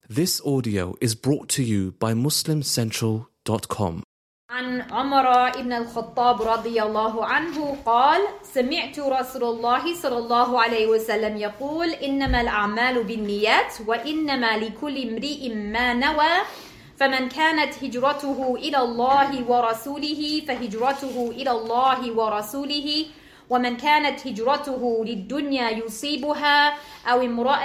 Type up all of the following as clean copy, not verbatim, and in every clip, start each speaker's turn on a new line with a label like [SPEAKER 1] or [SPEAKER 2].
[SPEAKER 1] This audio is brought to you by MuslimCentral.com.
[SPEAKER 2] عن عمر بن الخطاب رضي الله عنه قال سمعت رسول الله صلى الله عليه وسلم يقول إنما الأعمال بالنيات وإنما لكل امرئ ما نوى فمن كانت هجرته إلى الله ورسوله فهجرته إلى الله ورسوله ومن كانت هجرته للدنيا يصيبها أو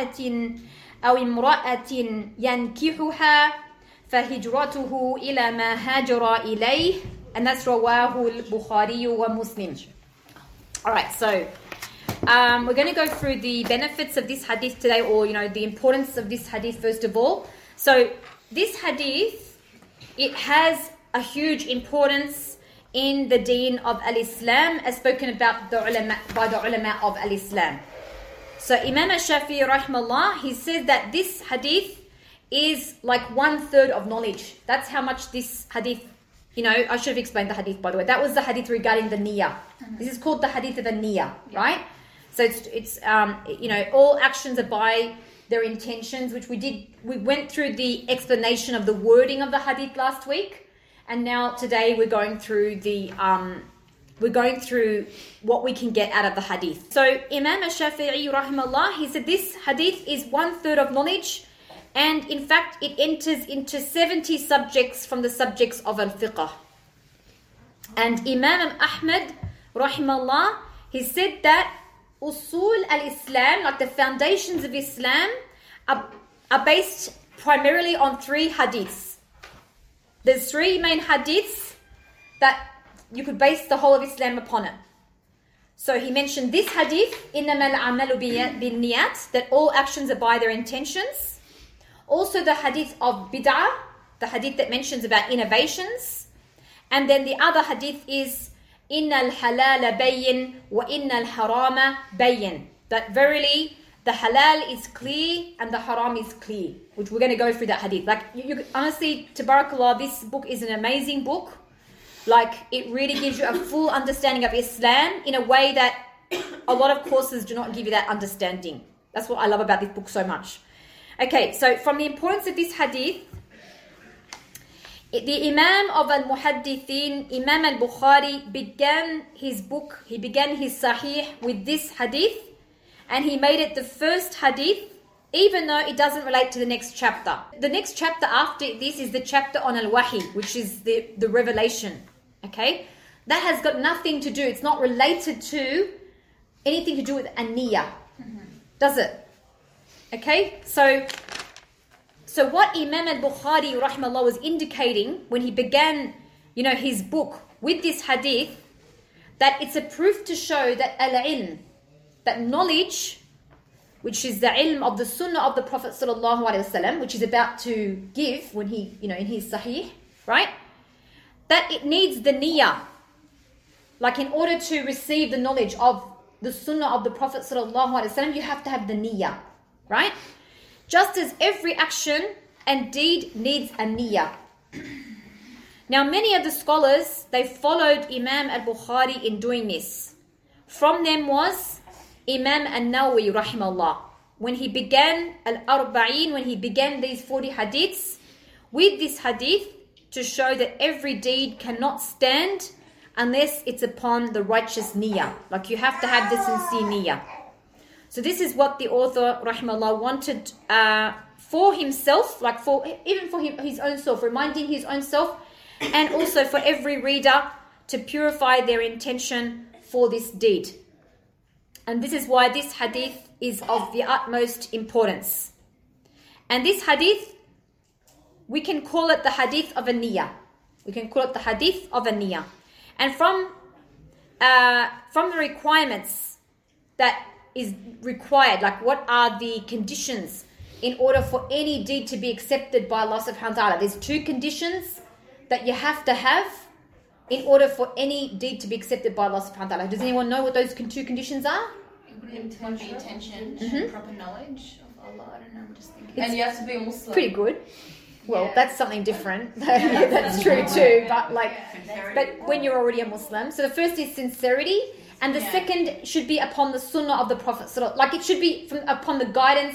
[SPEAKER 2] امرأة ينكحها فهجرته إلى ما هاجر إليه, and that's رواه البخاري ومسلم. Alright, so we're going to go through the benefits of this hadith today, or the importance of this hadith first of all. So this hadith, it has a huge importance in the deen of al-Islam, as spoken about by the ulama of al-Islam. So Imam al-Shafi'i rahimahullah, he said that this hadith is like 1/3 of knowledge. That's how much this hadith, I should have explained the hadith, by the way. That was the hadith regarding the niyyah. This is called the hadith of the niyyah, right? So it's all actions are by their intentions, which we went through the explanation of the wording of the hadith last week, and now today we're going through what we can get out of the hadith. So Imam al-Shafi'i rahimahullah, he said this hadith is 1/3 of knowledge, and in fact it enters into 70 subjects from the subjects of al-fiqh. And Imam Ahmad rahimahullah, he said that usul al-Islam, like the foundations of Islam, are based primarily on 3 hadiths. There's 3 main hadiths that you could base the whole of Islam upon it. So he mentioned this hadith, إِنَّمَا الْعَمَلُ بِالنِّيَّاتِ, that all actions are by their intentions. Also the hadith of bid'ah, the hadith that mentions about innovations. And then the other hadith is إِنَّ الْحَلَالَ بَيِّن وَإِنَّ الْحَرَامَ بَيِّن, that verily the halal is clear and the haram is clear, which we're going to go through that hadith. Like, you honestly, tabarakallah, this book is an amazing book. Like, it really gives you a full understanding of Islam in a way that a lot of courses do not give you that understanding. That's what I love about this book so much. Okay, so from the importance of this hadith, the Imam of al-Muhaddithin, Imam al-Bukhari, began his Sahih with this hadith, and he made it the first hadith, even though it doesn't relate to the next chapter. The next chapter after this is the chapter on al-Wahi, which is the revelation. Okay? That has got nothing to do, it's not related to anything to do with an-niyyah. Does it? Okay? So what Imam al-Bukhari rahimahullah was indicating when he began, his book with this hadith, that it's a proof to show that al-ilm, that knowledge, which is the ilm of the sunnah of the Prophet sallallahu alaihi wasallam, which is about to give when he, in his sahih, right? That it needs the niyyah. Like, in order to receive the knowledge of the sunnah of the Prophet sallallahu alaihi wasallam, you have to have the niyyah, right? Just as every action and deed needs a niyyah. Now, many of the scholars, they followed Imam al-Bukhari in doing this. From them was Imam al-Nawawi rahimahullah, when he began al-Arba'in, when he began these 40 hadiths, with this hadith to show that every deed cannot stand unless it's upon the righteous niyyah. Like, you have to have the sincere niyyah. So this is what the author rahimahullah wanted for himself, like even for his own self, reminding his own self, and also for every reader to purify their intention for this deed. And this is why this hadith is of the utmost importance. And this hadith, we can call it the hadith of a niyyah. We can call it the hadith of a niyyah. And from the requirements that is required, like what are the conditions in order for any deed to be accepted by Allah subhanahu wa ta'ala. There's 2 conditions that you have to have in order for any deed to be accepted by Allah subhanahu wa ta'ala. Does anyone know what those 2 conditions are?
[SPEAKER 3] Intention and proper knowledge of Allah. I don't know, I'm just thinking. And you have to be a Muslim.
[SPEAKER 2] Pretty good. Well, that's something different. Yeah, that's true too. But when you're already a Muslim. So the first is sincerity, and the second should be upon the sunnah of the Prophet. Like, it should be upon the guidance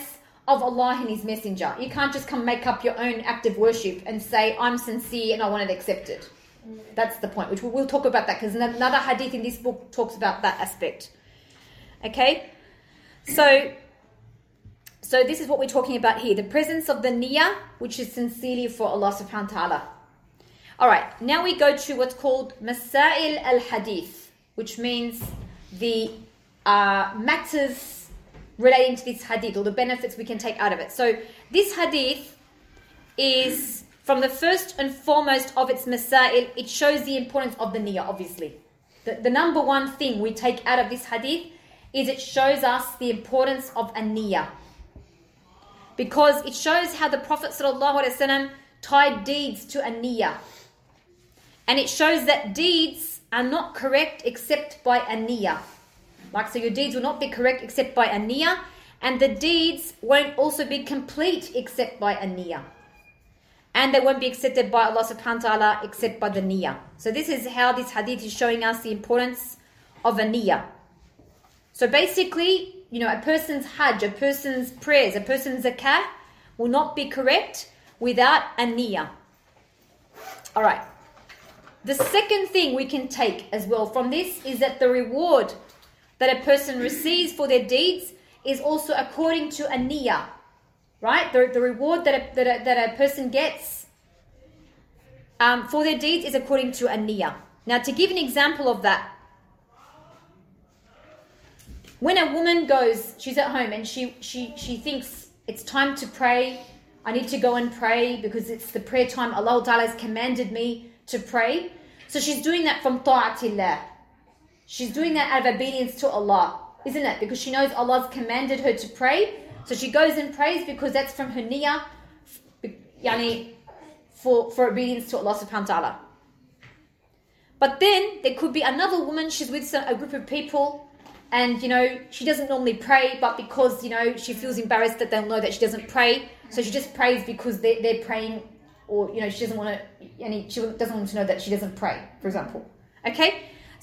[SPEAKER 2] of Allah and His Messenger. You can't just come make up your own act of worship and say, I'm sincere and I want it accepted. That's the point, which we'll talk about that because another hadith in this book talks about that aspect. Okay? So this is what we're talking about here. The presence of the niyyah, which is sincerely for Allah subhanahu wa ta'ala. Alright, now we go to what's called Masail al-Hadith, which means the matters relating to this hadith or the benefits we can take out of it. So this hadith is, from the first and foremost of its masail, it shows the importance of the niyyah, obviously. The number one thing we take out of this hadith is it shows us the importance of a niyyah. Because it shows how the Prophet ﷺ tied deeds to a niyyah. And it shows that deeds are not correct except by a niyyah. Like, so your deeds will not be correct except by a niyyah, and the deeds won't also be complete except by a niyyah. And they won't be accepted by Allah subhanahu wa ta'ala except by the niyyah. So this is how this hadith is showing us the importance of a niyyah. So basically, a person's hajj, a person's prayers, a person's zakah will not be correct without a niyyah. Alright. The second thing we can take as well from this is that the reward that a person receives for their deeds is also according to a niyyah, right? The reward that a person gets for their deeds is according to a niyyah. Now, to give an example of that, when a woman goes, she's at home and she thinks it's time to pray. I need to go and pray because it's the prayer time. Allah Ta'ala has commanded me to pray. So she's doing that from ta'atillah. She's doing that out of obedience to Allah, isn't it? Because she knows Allah's commanded her to pray. So she goes and prays because that's from her niyyah, for obedience to Allah subhanahu wa ta'ala. But then there could be another woman, she's with a group of people and, she doesn't normally pray, but because, she feels embarrassed that they'll know that she doesn't pray. So she just prays because they're praying, or, she doesn't want to, she doesn't want to know that she doesn't pray, for example. Okay?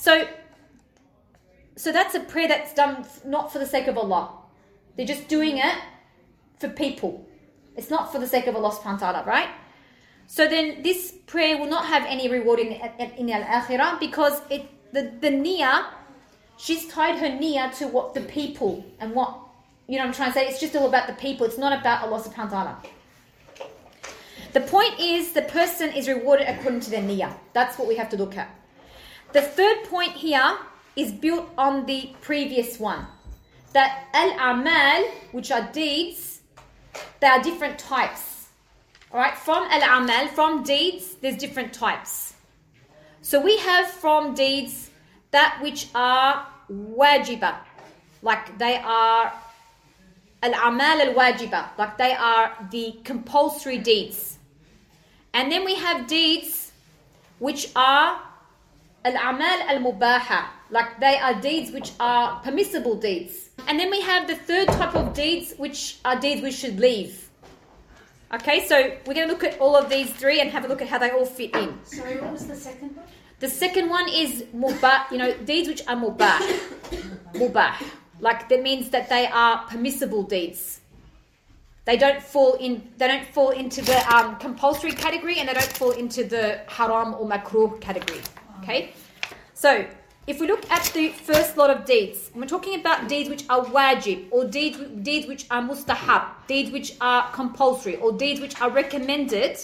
[SPEAKER 2] So that's a prayer that's done not for the sake of Allah. They're just doing it for people. It's not for the sake of Allah subhanahu wa ta'ala, right? So then this prayer will not have any reward in al-akhirah because the niyyah, she's tied her niyyah to what the people and what, I'm trying to say, it's just all about the people. It's not about Allah subhanahu wa ta'ala. The point is the person is rewarded according to their niyyah. That's what we have to look at. The third point here is built on the previous one. That al-amal, which are deeds, they are different types. Alright, from al-amal, from deeds, there's different types. So we have from deeds that which are wajiba, like they are al-amal al-wajiba, like they are the compulsory deeds. And then we have deeds which are al-amal al-mubaha, like they are deeds which are permissible deeds. And then we have the third type of deeds which are deeds we should leave. Okay, so we're going to look at all of these three and have a look at how they all fit in.
[SPEAKER 3] Sorry, what was the second one?
[SPEAKER 2] The second one is mubah, deeds which are mubah. Mubah. Like that means that they are permissible deeds. They don't fall into the compulsory category, and they don't fall into the haram or makruh category. Okay? So, if we look at the first lot of deeds, we're talking about deeds which are wajib, or deeds which are mustahab, deeds which are compulsory, or deeds which are recommended,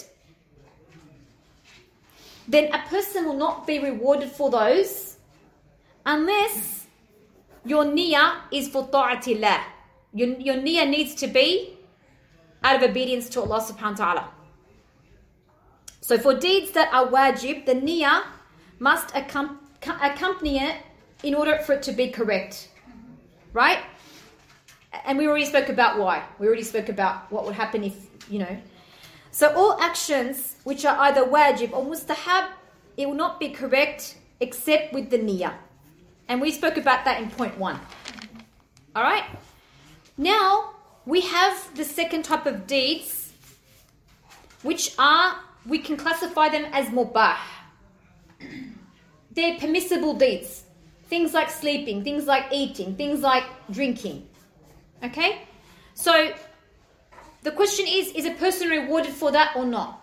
[SPEAKER 2] then a person will not be rewarded for those unless your niyyah is for ta'atillah. Your niyyah needs to be out of obedience to Allah subhanahu wa ta'ala. So for deeds that are wajib, the niyyah must accompany it in order for it to be correct. Right? And we already spoke about why. We already spoke about what would happen if, So all actions which are either wajib or mustahab, it will not be correct except with the niyyah. And we spoke about that in point 1. Alright? Now, we have the second type of deeds, which are, we can classify them as mubah. They're permissible deeds. Things like sleeping, things like eating, things like drinking. Okay? So, the question is a person rewarded for that or not?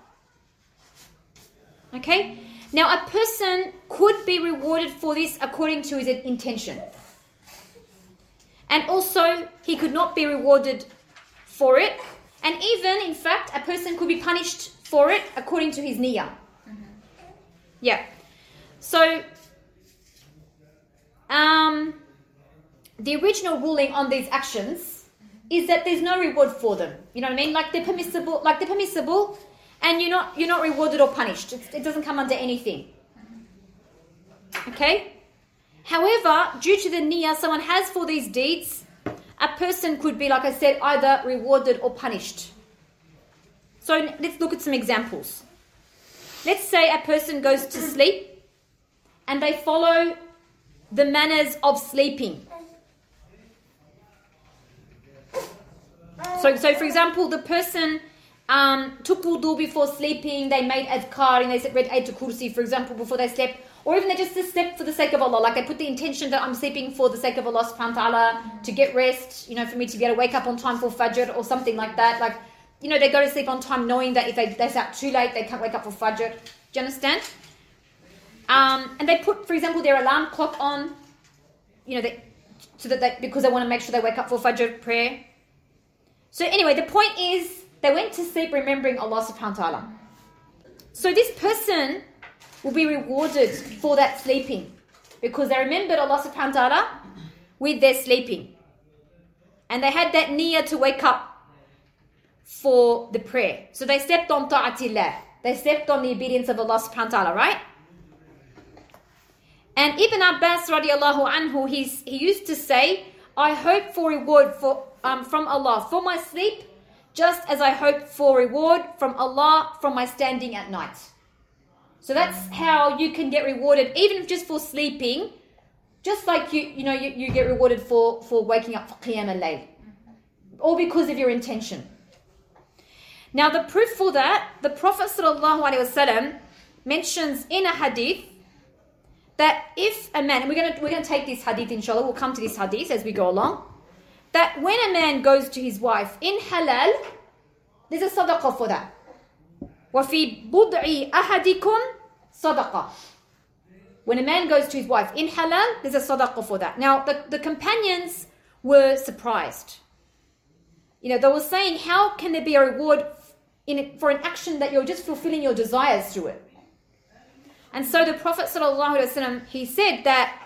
[SPEAKER 2] Okay? Now, a person could be rewarded for this according to his intention. And also, he could not be rewarded for it. And even, in fact, a person could be punished for it according to his niyyah. Yeah. So, the original ruling on these actions is that there's no reward for them. You know what I mean? Like they're permissible, and you're not rewarded or punished. It doesn't come under anything. Okay? However, due to the niyyah someone has for these deeds, a person could be, like I said, either rewarded or punished. So let's look at some examples. Let's say a person goes to sleep and they follow the manners of sleeping. So for example, the person took wudu before sleeping, they made adhkar, and they read Ayatul Kursi, for example, before they slept. Or even they just slept for the sake of Allah. Like they put the intention that I'm sleeping for the sake of Allah subhanahu wa ta'ala, to get rest, for me to be able to wake up on time for Fajr or something like that. Like, they go to sleep on time knowing that if they stay out too late, they can't wake up for Fajr. Do you understand? And they put, for example, their alarm clock on, because they want to make sure they wake up for Fajr prayer. So anyway, the point is, they went to sleep remembering Allah subhanahu wa ta'ala. So this person will be rewarded for that sleeping, because they remembered Allah subhanahu wa ta'ala with their sleeping. And they had that niyyah to wake up for the prayer. So they stepped on ta'atillah. They stepped on the obedience of Allah subhanahu wa ta'ala, right? And Ibn Abbas radiallahu anhu, he used to say, I hope for reward from Allah for my sleep, just as I hope for reward from Allah from my standing at night. So that's how you can get rewarded, even if just for sleeping, just like you get rewarded for waking up for Qiyam al-Layl, all because of your intention. Now the proof for that, the Prophet ﷺ mentions in a hadith that if a man, and we're going to take this hadith inshallah, we'll come to this hadith as we go along, that when a man goes to his wife in halal, there's a sadaqah for that. وَفِي بُضْعِ أَحَدِكُمْ صَدَقَةً. When a man goes to his wife in halal, there's a sadaqah for that. Now, the companions were surprised. They were saying, how can there be a reward for an action that you're just fulfilling your desires through it? And so the Prophet ﷺ, he said that,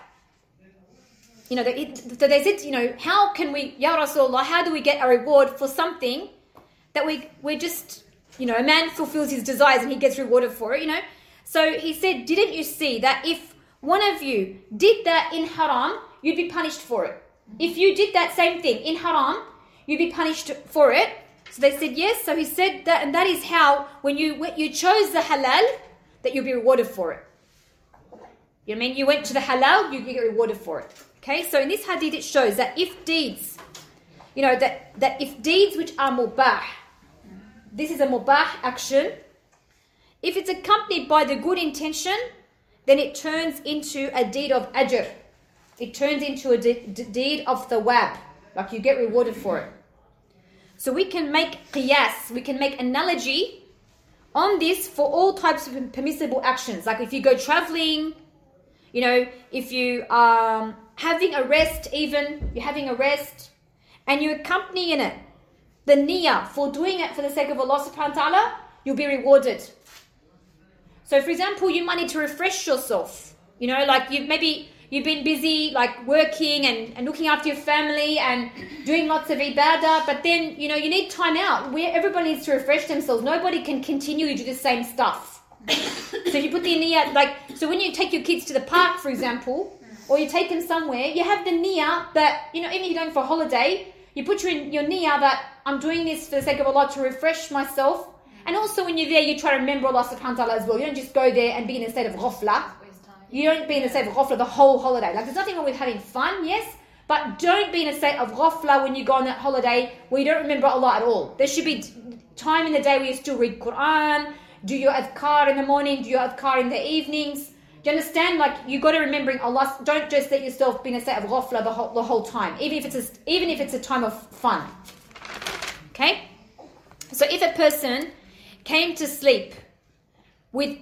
[SPEAKER 2] so they said, how can we, Ya Rasulullah, how do we get a reward for something that we're just, a man fulfills his desires and he gets rewarded for it, So he said, didn't you see that if one of you did that in haram, you'd be punished for it? If you did that same thing in haram, you'd be punished for it. So they said, yes. So he said that, and that is how, when you chose the halal, that you'll be rewarded for it. You know what I mean? You went to the halal, you get rewarded for it. Okay, so in this hadith it shows that if deeds, that if deeds which are mubah, this is a mubah action, if it's accompanied by the good intention, then it turns into a deed of ajr. It turns into a deed of thawab, like you get rewarded for it. So we can make qiyas, we can make analogy on this for all types of permissible actions. Like if you go traveling, if you are having a rest, even you're having a rest and you accompany in it the niyyah for doing it for the sake of Allah subhanahu wa ta'ala, you'll be rewarded. So for example, you might need to refresh yourself, like you've been busy like working and looking after your family and doing lots of ibadah, but then you need time out where everybody needs to refresh themselves. Nobody can continue to do the same stuff. So if you put the niyyah, so when you take your kids to the park, for example, or you take them somewhere, you have the niyyah that, even if you're going for a holiday, you put your niyyah that I'm doing this for the sake of Allah to refresh myself. And also when you're there, you try to remember Allah subhanahu wa ta'ala as well. You don't just go there and be in a state of ghafla. You don't be in a state of ghafla the whole holiday. Like there's nothing wrong with having fun, yes, but don't be in a state of ghafla when you go on that holiday where you don't remember Allah at all. There should be time in the day where you still read Quran, do your adhkar in the morning, do your adhkar in the evenings. Do you understand? Like you got to remembering Allah. Don't just let yourself be in a state of ghafla the whole time, even if it's a time of fun. Okay. So if a person came to sleep with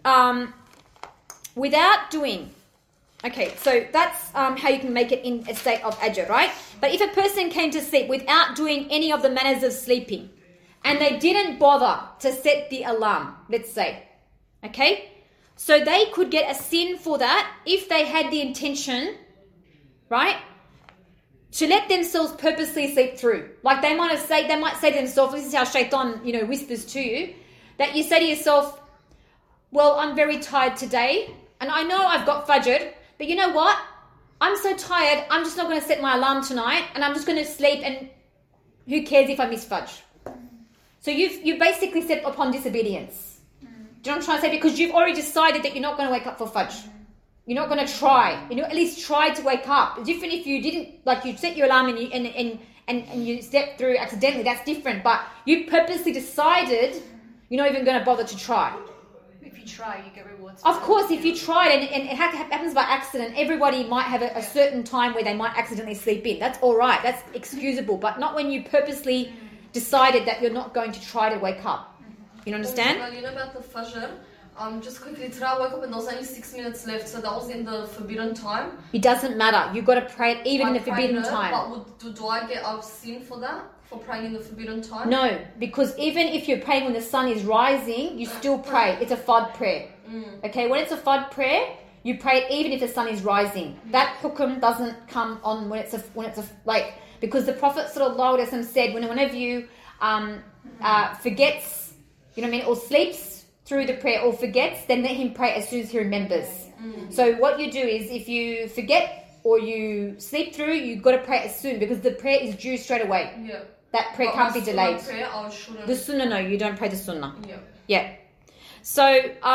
[SPEAKER 2] without doing, okay, so that's how you can make it in a state of ajr, right? But if a person came to sleep without doing any of the manners of sleeping, and they didn't bother to set the alarm, let's say, okay, so they could get a sin for that if they had the intention, right, to let themselves purposely sleep through. Like they might say to themselves, this is how shaitan, whispers to you, that you say to yourself, well, I'm very tired today, and I know I've got fajr, but you know what? I'm so tired, I'm just not going to set my alarm tonight, and I'm just going to sleep, and who cares if I miss fajr? So you basically stepped upon disobedience. Do you know what I'm trying to say? Because you've already decided that you're not going to wake up for fajr. You're not going to try. At least try to wake up. It's different if you didn't, like you set your alarm and you stepped through accidentally. That's different. But you purposely decided you're not even going to bother to try.
[SPEAKER 3] If you try, you get rewards.
[SPEAKER 2] Of course, if you tried and it happens by accident, everybody might have a certain time where they might accidentally sleep in. That's all right. That's excusable. But not when you purposely decided that you're not going to try to wake up. You understand?
[SPEAKER 4] Well, you know about the fajr? Just quickly, today I woke up and there was only 6 minutes left, so that was in the forbidden time.
[SPEAKER 2] It doesn't matter. You've got to pray it even in the forbidden time.
[SPEAKER 4] But do I get a sin for that? For praying in the forbidden time?
[SPEAKER 2] No, because even if you're praying when the sun is rising, you still pray. It's a fard prayer. Okay, when it's a fard prayer, you pray it even if the sun is rising. That hukum doesn't come on when it's like, because the Prophet ﷺ said, whenever you forgets, or sleeps through the prayer or forgets, then let him pray as soon as he remembers. So what you do is, if you forget or you sleep through, you've got to pray as soon, because the prayer is due straight away.
[SPEAKER 4] Yeah.
[SPEAKER 2] That prayer can't be delayed.
[SPEAKER 4] Prayer,
[SPEAKER 2] the sunnah, no, you don't pray the sunnah.
[SPEAKER 4] Yeah.
[SPEAKER 2] Yeah. So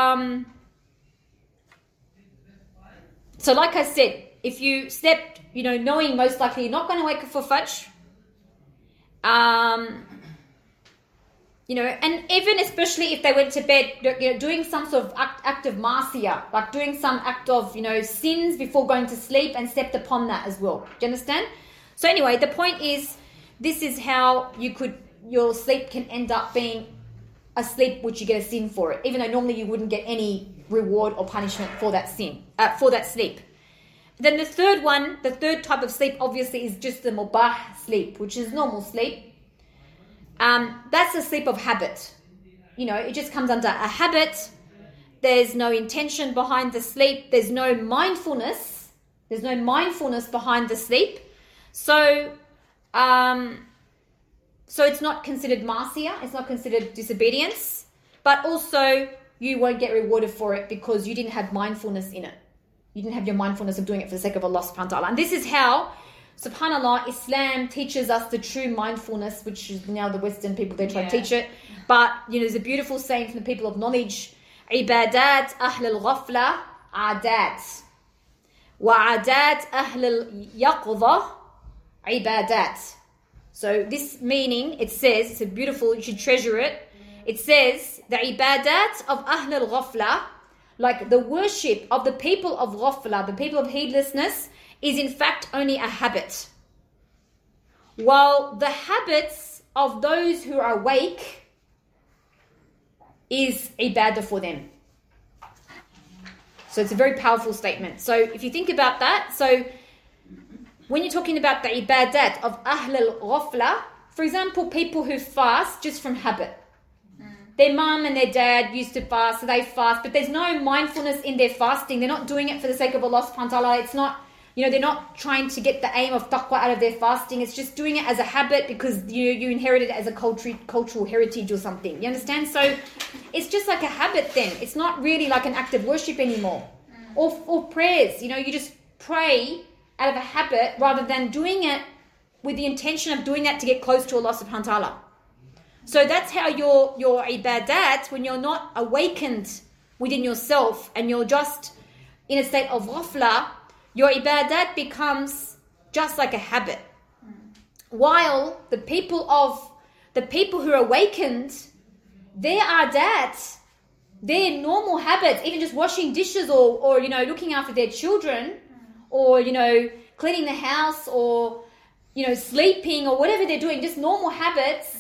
[SPEAKER 2] like I said, if you slept, knowing most likely you're not going to wake up for fajr, and even especially if they went to bed, doing some sort of act of marcia, like doing some act of, sins before going to sleep, and stepped upon that as well. Do you understand? So anyway, the point is, this is how your sleep can end up being a sleep which you get a sin for it, even though normally you wouldn't get any reward or punishment for that sin, for that sleep. Then the third type of sleep obviously is just the mubah sleep, which is normal sleep. That's a sleep of habit. It just comes under a habit. There's no intention behind the sleep. There's no mindfulness. Behind the sleep. So it's not considered marcia. It's not considered disobedience. But also, you won't get rewarded for it because you didn't have mindfulness in it. You didn't have your mindfulness of doing it for the sake of Allah subhanahu wa ta'ala. And this is how, subhanAllah, Islam teaches us the true mindfulness, which is now the Western people, they try to teach it. But, there's a beautiful saying from the people of knowledge, عبادات أهل الغفلة عادات وعادات أهل اليقظة عبادات. So this meaning, it says, it's a beautiful, you should treasure it. It says, the ibadat of Ahl al-Ghafla, like the worship of the people of Ghafla, the people of heedlessness, is in fact only a habit. While the habits of those who are awake is ibadah for them. So it's a very powerful statement. So if you think about that, so when you're talking about the ibadat of Ahl al-Ghafla, for example, people who fast just from habit. Their mum and their dad used to fast, so they fast, but there's no mindfulness in their fasting. They're not doing it for the sake of Allah subhanahu wa ta'ala. It's not, they're not trying to get the aim of taqwa out of their fasting. It's just doing it as a habit because you inherited it as a cultural heritage or something. You understand? So it's just like a habit then. It's not really like an act of worship anymore. Or prayers. You just pray out of a habit rather than doing it with the intention of doing that to get close to Allah subhanahu wa ta'ala. So that's how your ibadat, when you're not awakened within yourself and you're just in a state of ghafla, your ibadat becomes just like a habit. While the people who are awakened, their adat, their normal habits, even just washing dishes or looking after their children, or cleaning the house, or sleeping, or whatever they're doing, just normal habits,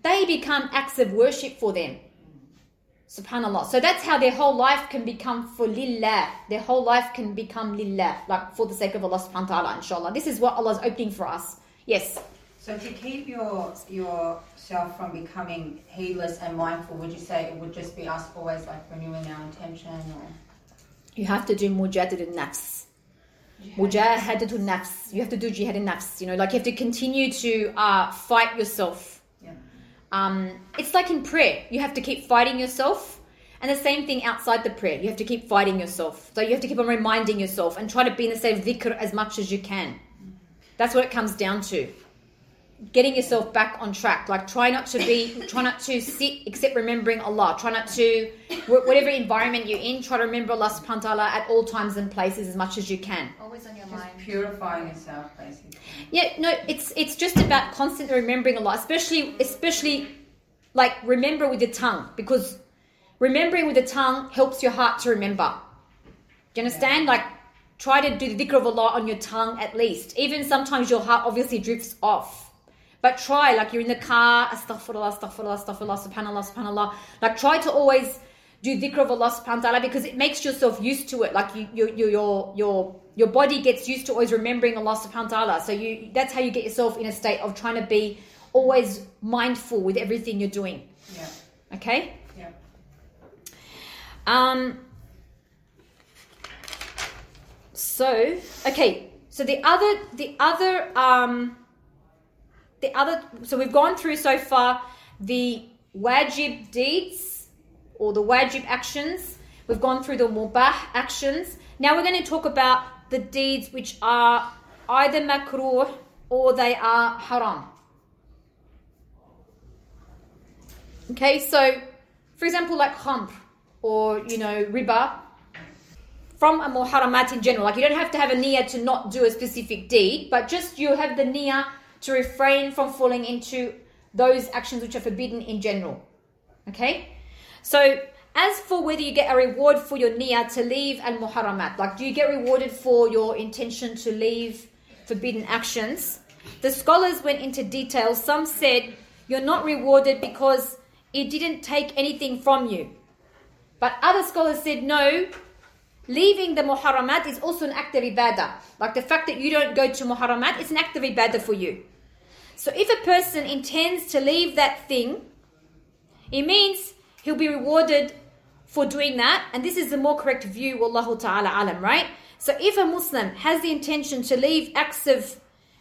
[SPEAKER 2] they become acts of worship for them. Subhanallah. So that's how their whole life can become for lillah. Their whole life can become lillah, like for the sake of Allah subhanahu wa ta'ala, inshallah. This is what Allah's opening for us. Yes.
[SPEAKER 5] So to keep yourself from becoming heedless and mindful, would you say it would just be us always like renewing our intention, or?
[SPEAKER 2] You have to do mujahadatul nafs. Mujahadatul nafs. You have to do jihad nafs. You know, like you have to continue to fight yourself. It's like in prayer. You have to keep fighting yourself. And the same thing outside the prayer. You have to keep fighting yourself. So you have to keep on reminding yourself and try to be in the state of dhikr as much as you can. That's what it comes down to. Getting yourself back on track. Like try not to sit except remembering Allah. Try not to, whatever environment you're in, try to remember Allah subhanahu wa ta'ala at all times and places as much as you can.
[SPEAKER 3] Always on your
[SPEAKER 5] Just
[SPEAKER 3] mind.
[SPEAKER 5] purifying yourself, basically.
[SPEAKER 2] Yeah, no, it's just about constantly remembering Allah, especially like remember with your tongue, because remembering with the tongue helps your heart to remember. Do you understand? Yeah. Like try to do the dhikr of Allah on your tongue at least. Even sometimes your heart obviously drifts off. But try, like you're in the car, astaghfirullah, astaghfirullah, astaghfirullah, subhanallah, subhanallah. Like try to always do dhikr of Allah subhanahu wa ta'ala, because it makes yourself used to it. Like your body gets used to always remembering Allah subhanahu wa ta'ala. So that's how you get yourself in a state of trying to be always mindful with everything you're doing.
[SPEAKER 5] Yeah.
[SPEAKER 2] Okay?
[SPEAKER 5] Yeah.
[SPEAKER 2] So so we've gone through so far the wajib deeds or the wajib actions. We've gone through the mubah actions. Now we're going to talk about the deeds which are either makruh or they are haram. Okay, so for example, like khamr or, riba, from a muharramat in general. Like you don't have to have a niyyah to not do a specific deed, but just you have the niyyah to refrain from falling into those actions which are forbidden in general. Okay? So as for whether you get a reward for your niyyah to leave al-muharramat, like do you get rewarded for your intention to leave forbidden actions? The scholars went into detail. Some said you're not rewarded because it didn't take anything from you. But other scholars said no, leaving the muharramat is also an act of ibadah. Like the fact that you don't go to muharramat, it's an act of ibadah for you. So if a person intends to leave that thing, it means he'll be rewarded for doing that. And this is the more correct view, wallahu ta'ala alam, right? So if a Muslim has the intention to leave acts of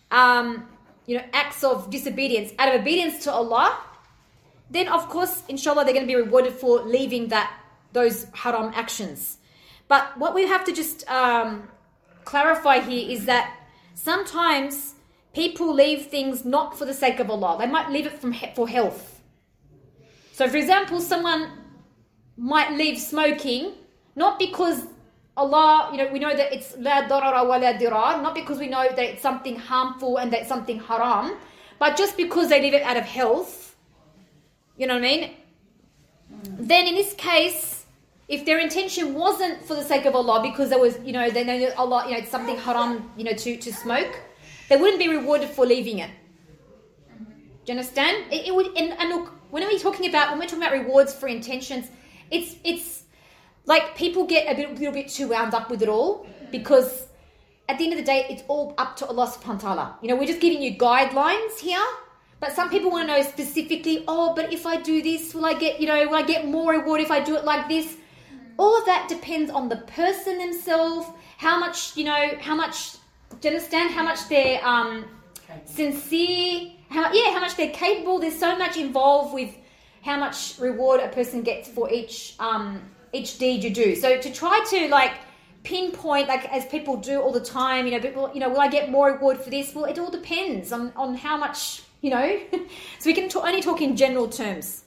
[SPEAKER 2] disobedience out of obedience to Allah, then of course, inshallah, they're going to be rewarded for leaving those haram actions. But what we have to just clarify here is that sometimes people leave things not for the sake of Allah. They might leave it for health. So for example, someone might leave smoking not because Allah, we know that it's la darara wa la dirar, not because we know that it's something harmful and that it's something haram, but just because they leave it out of health. You know what I mean? Then in this case, if their intention wasn't for the sake of Allah, because there was, they know that Allah, it's something haram, to smoke, they wouldn't be rewarded for leaving it. Do you understand? It would, and look, when we're talking about rewards for intentions, it's like people get a little bit too wound up with it all, because at the end of the day, it's all up to Allah subhanahu wa ta'ala. We're just giving you guidelines here, but some people want to know specifically, but if I do this, will I get more reward if I do it like this? All of that depends on the person themselves, how much, do you understand? How much they're sincere, how much they're capable. There's so much involved with how much reward a person gets for each deed you do. So to try to pinpoint, as people do all the time, people, will I get more reward for this? Well, it all depends on how much, So we can only talk in general terms.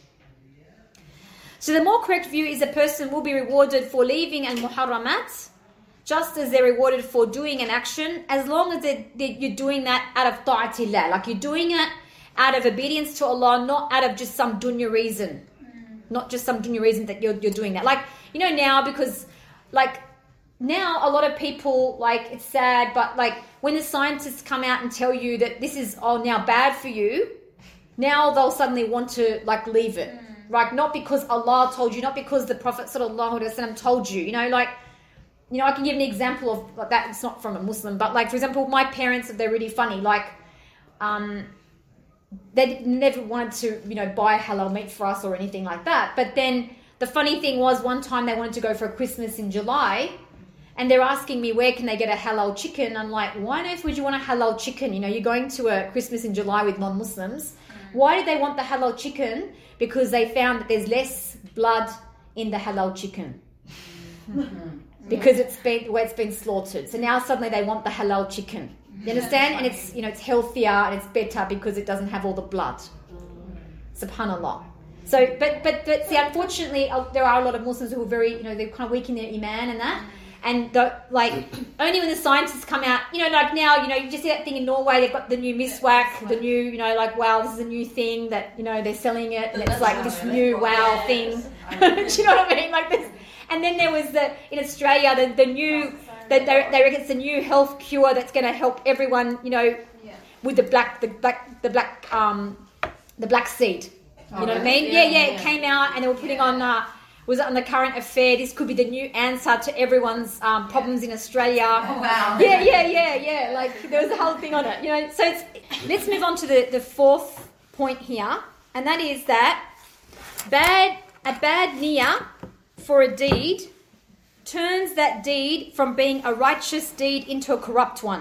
[SPEAKER 2] So the more correct view is a person will be rewarded for leaving al-muharramat, just as they're rewarded for doing an action, as long as you're doing that out of ta'atillah. Like you're doing it out of obedience to Allah, not out of just some dunya reason. Not just some dunya reason that you're doing that. Now, because now a lot of people, it's sad, but when the scientists come out and tell you that this is now bad for you, now they'll suddenly want to like leave it. Right? Not because Allah told you, not because the Prophet sallallahu alaihi wasallam told you. I can give an example of like that. It's not from a Muslim, but like for example, my parents, they're really funny. Like, they never wanted to, buy halal meat for us or anything like that. But then the funny thing was, one time they wanted to go for a Christmas in July, and they're asking me where can they get a halal chicken. I'm like, why on earth would you want a halal chicken? You're going to a Christmas in July with non-Muslims. Why did they want the halal chicken? Because they found that there's less blood in the halal chicken. Because it's been slaughtered. So now suddenly they want the halal chicken. You understand? And it's it's healthier and it's better because it doesn't have all the blood. Subhanallah. So, but see, unfortunately, there are a lot of Muslims who are very, they're kind of weak in their iman and that. And only when the scientists come out, like now, you just see that thing in Norway, they've got the new miswak, the new, wow, this is a new thing that, they're selling it, and it's like this new wow thing. Do you know what I mean? Like this. And then there was in Australia, the new, they reckon it's a new health cure that's going to help everyone, with the black seed. You know what I mean? Yeah. It came out, and they were putting on, was it on the Current Affair? This could be the new answer to everyone's problems in Australia.
[SPEAKER 5] Oh, wow.
[SPEAKER 2] Yeah. Like there was a whole thing on it. So let's move on to the fourth point here, and that is that a bad niyyah for a deed turns that deed from being a righteous deed into a corrupt one.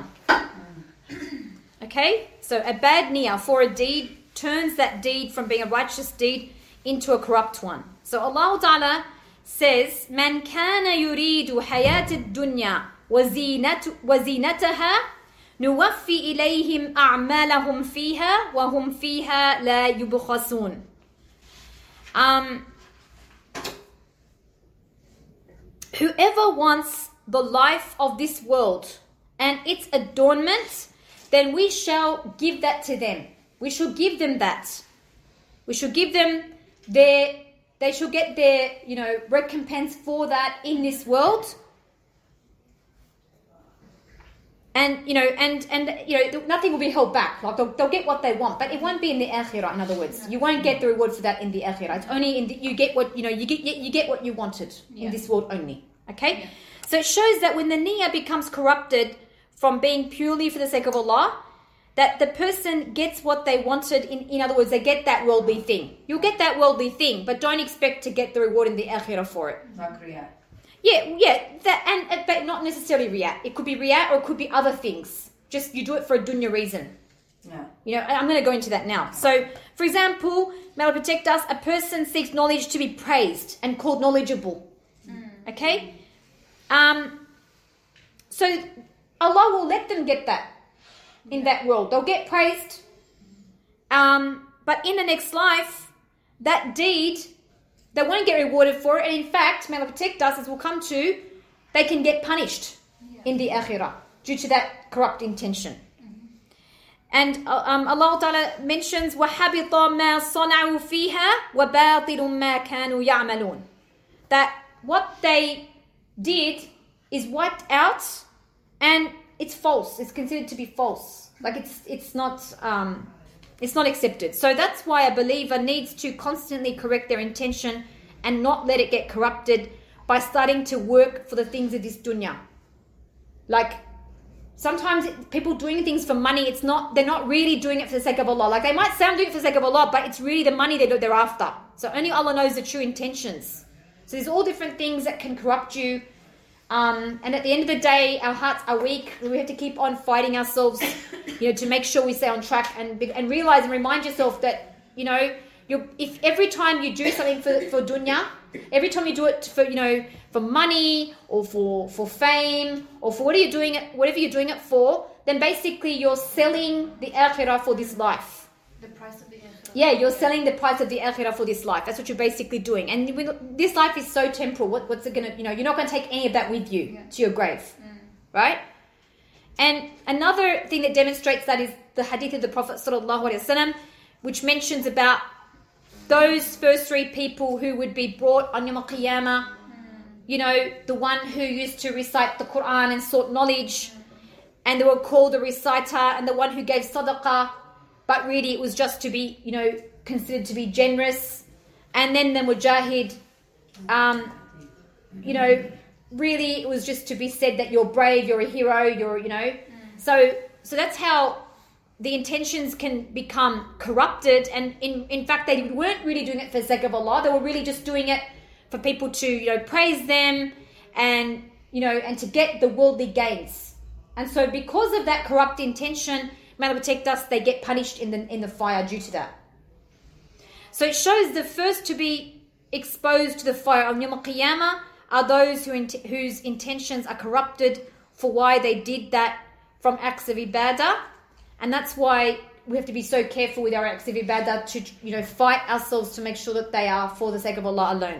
[SPEAKER 2] Okay? So a bad niyyah for a deed turns that deed from being a righteous deed into a corrupt one. So Allah Ta'ala says, "Man kana yuridu hayat ad-dunya wa zinataha nuwaffi ilayhim a'malahum fiha wa hum fiha la yubkhasun." Whoever wants the life of this world and its adornment, then we shall give that to them. We shall give them that. We shall give them they shall get their, recompense for that in this world. And, nothing will be held back. Like they'll get what they want, but it won't be in the akhirah. In other words, you won't get the reward for that in the akhirah. It's only you get what, you get what you wanted in this world only. Okay? Yeah. So it shows that when the niyyah becomes corrupted from being purely for the sake of Allah, that the person gets what they wanted. In other words, they get that worldly thing. You'll get that worldly thing, but don't expect to get the reward in the akhirah for it.
[SPEAKER 5] Like riyah.
[SPEAKER 2] Yeah, but not necessarily riyah. It could be riyah or it could be other things. Just you do it for a dunya reason. Yeah. I'm going to go into that now. So, for example, may Allah protect us, a person seeks knowledge to be praised and called knowledgeable. Okay? So Allah will let them get that in that world. They'll get praised. But in the next life, that deed, they won't get rewarded for it. And in fact, may Allah protect us, as we'll come to, they can get punished in the akhirah due to that corrupt intention. And Allah Ta'ala mentions, وَحَبِطَ مَا صَنَعُوا فِيهَا وَبَاطِلٌ مَا كَانُوا يَعْمَلُونَ, that what they did is wiped out and it's false. It's considered to be false. Like it's not accepted. So that's why a believer needs to constantly correct their intention and not let it get corrupted by starting to work for the things of this dunya. Like sometimes people doing things for money, they're not really doing it for the sake of Allah. Like they might say I'm doing it for the sake of Allah, but it's really the money they're after. So only Allah knows the true intentions. So there's all different things that can corrupt you. And at the end of the day, our hearts are weak. We have to keep on fighting ourselves, to make sure we stay on track and realize and remind yourself that, if every time you do something for dunya, every time you do it for money or for fame or for whatever you're doing it for, then basically you're selling the akhirah for this life.
[SPEAKER 3] The price of the akhirah.
[SPEAKER 2] Yeah, you're selling the price of the akhirah for this life. That's what you're basically doing. And this life is so temporal. What's it going to, you're not going to take any of that with you to your grave. Right? And another thing that demonstrates that is the hadith of the Prophet ﷺ, which mentions about those first three people who would be brought on Yawm al-Qiyamah. The one who used to recite the Quran and sought knowledge, and they were called a reciter, and the one who gave sadaqah, but really it was just to be, considered to be generous. And then the mujahid, really it was just to be said that you're brave, you're a hero, So that's how the intentions can become corrupted. And in fact, they weren't really doing it for the sake of Allah. They were really just doing it for people to, praise them and to get the worldly gains. And so because of that corrupt intention, may Allah protect us, they get punished in the fire due to that. So it shows the first to be exposed to the fire on Yawm al-Qiyamah are those whose intentions are corrupted for why they did that from acts of ibadah. And that's why we have to be so careful with our acts of ibadah to, fight ourselves to make sure that they are for the sake of Allah alone.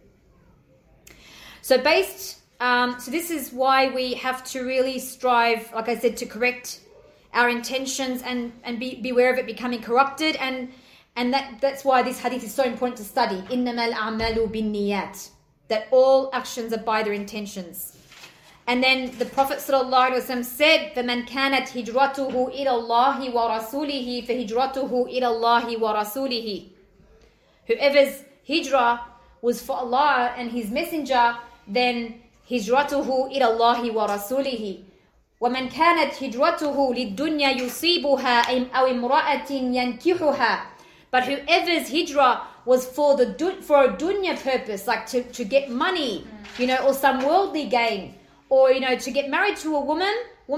[SPEAKER 2] So this is why we have to really strive, like I said, to correct our intentions and beware of it becoming corrupted. And that's why this hadith is so important to study. إِنَّمَا الْأَعْمَالُ بِالنِّيَّاتِ. That all actions are by their intentions. And then the Prophet ﷺ said, فَمَنْ كَانَتْ هِجْرَتُهُ إِلَى اللَّهِ وَرَسُولِهِ فَهِجْرَتُهُ إِلَى اللَّهِ وَرَسُولِهِ. Whoever's hijrah was for Allah and His Messenger, then هِجْرَتُهُ إِلَى اللَّهِ وَرَسُولِهِ. وَمَنْ كَانَتْ هِجْرَتُهُ لِلدُّنْيَا يُصِيبُهَا أَوْ امْرَأَةٍ يَنْكِحُهَا. But whoever's hijrah was for a dunya purpose, like to get money, or some worldly gain, or to get married to a woman,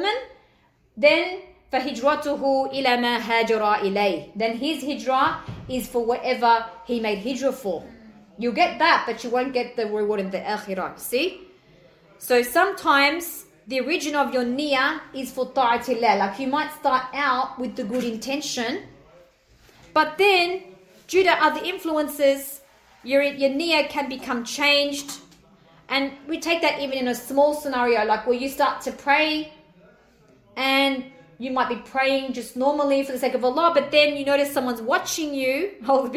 [SPEAKER 2] then فَهِجْرَتُهُ إِلَى مَا هَاجَرَ إِلَيْهِ. Then his hijrah is for whatever he made hijrah for. You'll get that, but you won't get the reward in the akhirah. See? So sometimes the origin of your niyyah is for ta'atillah. Like you might start out with the good intention, but then due to other influences, your niyyah can become changed. And we take that even in a small scenario, like where you start to pray and you might be praying just normally for the sake of Allah, but then you notice someone's watching you,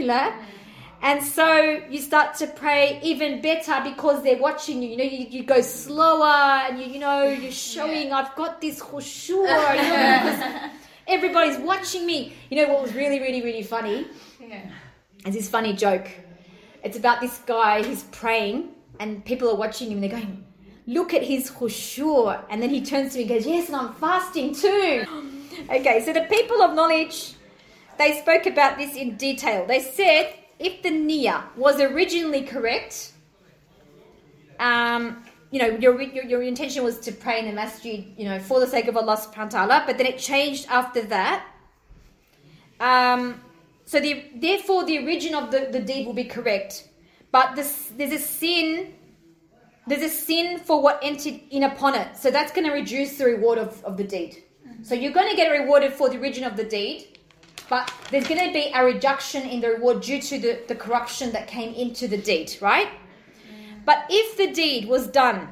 [SPEAKER 2] and so you start to pray even better because they're watching you. You go slower and you're showing, I've got this khushu', because everybody's watching me. What was really, really, really funny?
[SPEAKER 3] Yeah.
[SPEAKER 2] It's this funny joke. It's about this guy who's praying and people are watching him and they're going, look at his khushu'. And then he turns to me and goes, yes, and I'm fasting too. Okay, so the people of knowledge, they spoke about this in detail. They said if the niyyah was originally correct, your intention was to pray in the masjid, for the sake of Allah subhanahu wa ta'ala, but then it changed after that. So therefore the origin of the deed will be correct. But there's a sin for what entered in upon it. So that's going to reduce the reward of the deed. So you're going to get rewarded for the origin of the deed, but there's going to be a reduction in the reward due to the corruption that came into the deed, right? But if the deed was done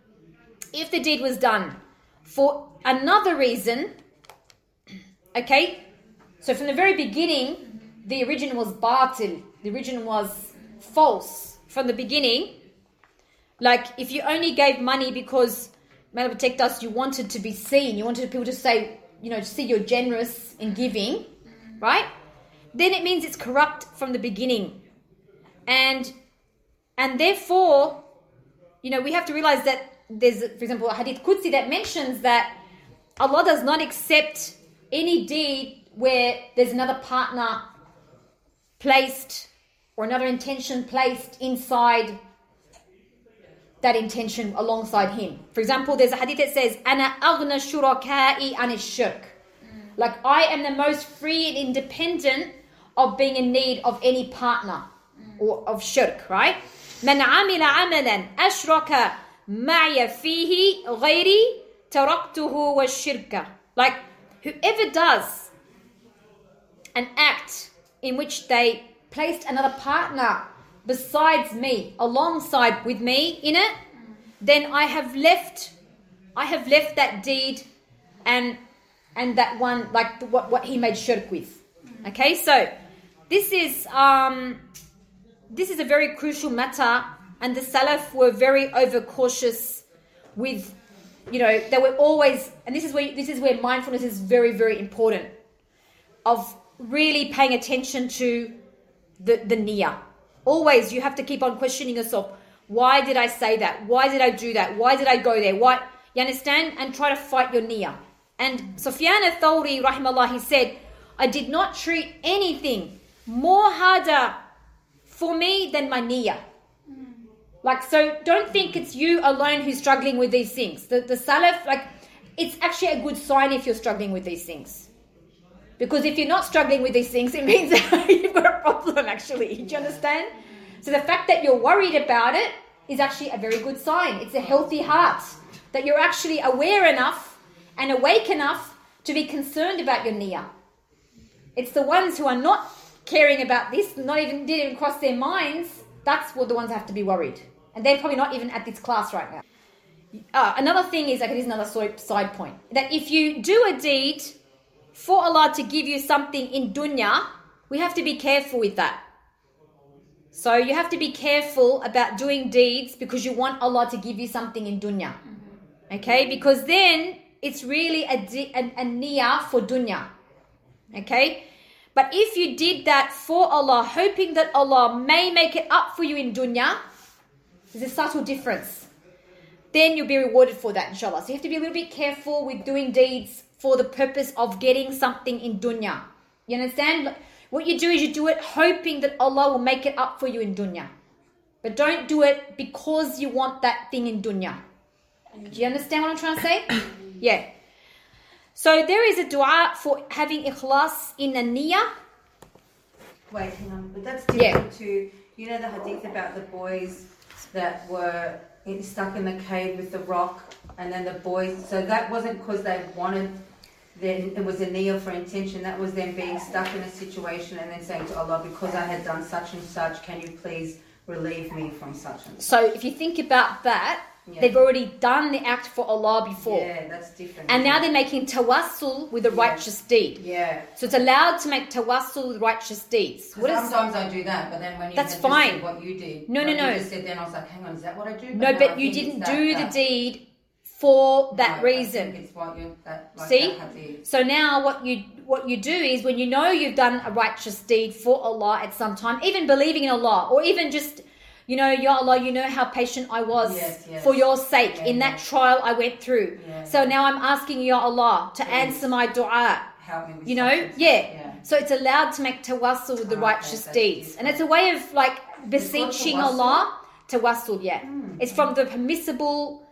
[SPEAKER 2] for another reason, okay, so from the very beginning, the origin was batil, the origin was false from the beginning. Like if you only gave money because, may Allah protect us, you wanted to be seen, you wanted people to say, to see you're generous in giving, right? Then it means it's corrupt from the beginning. And therefore, we have to realize that there's, for example, a hadith Qudsi that mentions that Allah does not accept any deed where there's another partner placed or another intention placed inside that intention alongside him. For example, there's a hadith that says, Ana aghna shuraka'i an shirk. Like I am the most free and independent of being in need of any partner or of shirk, right? Man amila amalan ashraka ma'ya fihi ghayri taraktuhu wa shirka. Like whoever does an act in which they placed another partner besides me, alongside with me in it, then I have left that deed and that one, like what he made shirk with. Okay, so this is a very crucial matter, and the Salaf were very overcautious with, they were always, and this is where mindfulness is very, very important, of really paying attention to the niyyah. Always you have to keep on questioning yourself. Why did I say that? Why did I do that? Why did I go there? Why? You understand? And try to fight your niyyah. And Sufyan al-Thawri, rahimahullah, he said, I did not treat anything more harder for me than my niyyah. Like, so don't think it's you alone who's struggling with these things. The Salaf, like, it's actually a good sign if you're struggling with these things. Because if you're not struggling with these things, it means you've got a problem, actually. Do you understand? So the fact that you're worried about it is actually a very good sign. It's a healthy heart. That you're actually aware enough and awake enough to be concerned about your niyyah. It's the ones who are not caring about this, didn't even cross their minds, that's what the ones that have to be worried. And they're probably not even at this class right now. Another thing is, here's another side point, that if you do a deed for Allah to give you something in dunya, we have to be careful with that. So you have to be careful about doing deeds because you want Allah to give you something in dunya. Okay? Because then it's really a niyyah for dunya. Okay? But if you did that for Allah, hoping that Allah may make it up for you in dunya, there's a subtle difference. Then you'll be rewarded for that, inshallah. So you have to be a little bit careful with doing deeds for the purpose of getting something in dunya. You understand? What you do is you do it hoping that Allah will make it up for you in dunya. But don't do it because you want that thing in dunya. Do you understand what I'm trying to say? Yeah. So there is a dua for having ikhlas in a niyyah.
[SPEAKER 5] Wait, hang on. But that's different to, you know, the hadith about the boys that were stuck in the cave with the rock, and then the boys, so that wasn't because they wanted, then it was a niyyah for intention. That was them being stuck in a situation and then saying to Allah, because I had done such and such, can you please relieve me from such and such.
[SPEAKER 2] So if you think about that, they've already done the act for Allah before.
[SPEAKER 5] Yeah, that's different.
[SPEAKER 2] And now they're making tawassul with a righteous deed.
[SPEAKER 5] Yeah.
[SPEAKER 2] So it's allowed to make tawassul with righteous deeds.
[SPEAKER 5] Sometimes I do that, but then when you
[SPEAKER 2] that's
[SPEAKER 5] had
[SPEAKER 2] fine.
[SPEAKER 5] Just said what you did.
[SPEAKER 2] No.
[SPEAKER 5] You just said then, I was like, hang on, is that what I do?
[SPEAKER 2] No, but you didn't do the deed for that reason.
[SPEAKER 5] I think it's what you
[SPEAKER 2] See?
[SPEAKER 5] That hadith.
[SPEAKER 2] So now what you do is when you know you've done a righteous deed for Allah at some time, even believing in Allah, or even just, you know, Ya Allah, you know how patient I was for your sake in that trial I went through.
[SPEAKER 5] Yeah.
[SPEAKER 2] So now I'm asking Ya Allah to answer my dua.
[SPEAKER 5] Help me with
[SPEAKER 2] you know, So it's allowed to make tawassul with the righteous deeds. And it's a way of like beseeching Allah. Tawassul, It's from the permissible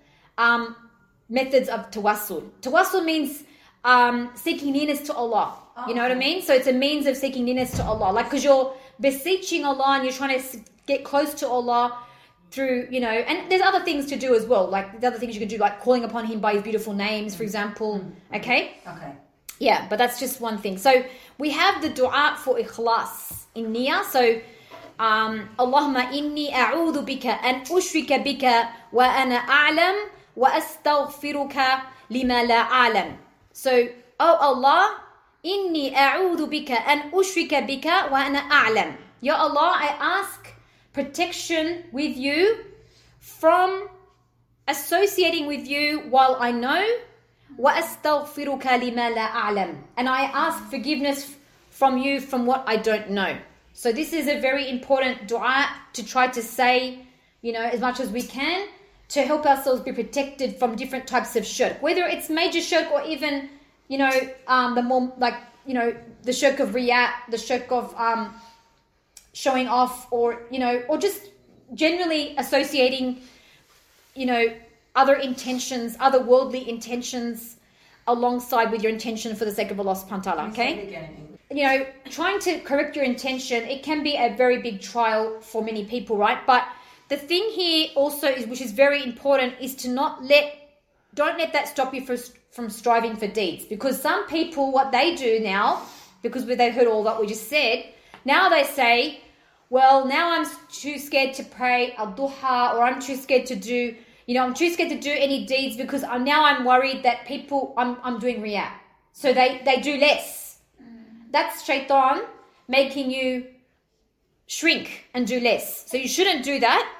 [SPEAKER 2] methods of tawassul. Tawassul means seeking nearness to Allah. You know what I mean? So it's a means of seeking nearness to Allah. Like, because you're beseeching Allah and you're trying to get close to Allah through, you know, and there's other things to do as well. Like, the other things you can do, like calling upon Him by His beautiful names, for example. Okay? Yeah, but that's just one thing. So we have the dua for ikhlas in niyyah. So, Allahumma inni a'udhu bika an ushrika bika wa ana a'lam wa astaghfiruka lima la a'lam. So, oh Allah, inni a'udhu bika an ushrika bika wa ana a'lam. Ya Allah, I ask protection with you from associating with you while I know. وَأَسْتَغْفِرُكَ لِمَا لَا أَعْلَمُ. And I ask forgiveness from you from what I don't know. So this is a very important dua to try to say, you know, as much as we can to help ourselves be protected from different types of shirk. Whether it's major shirk or even, you know, the more like, you know, the shirk of riyat, the shirk of showing off, or, you know, or just generally associating, you know, other intentions, other worldly intentions alongside with your intention for the sake of Allah subhanahu wa ta'ala, okay? You know, trying to correct your intention, it can be a very big trial for many people, right? But the thing here also is, which is very important, is to don't let that stop you from striving for deeds. Because some people, what they do now, because they heard all that we just said, now they say, well, now I'm too scared to pray al-duha, or I'm too scared to do, you know, I'm too scared to do any deeds because I'm worried that people, I'm doing riyah. So they do less. That's shaitan making you shrink and do less. So you shouldn't do that.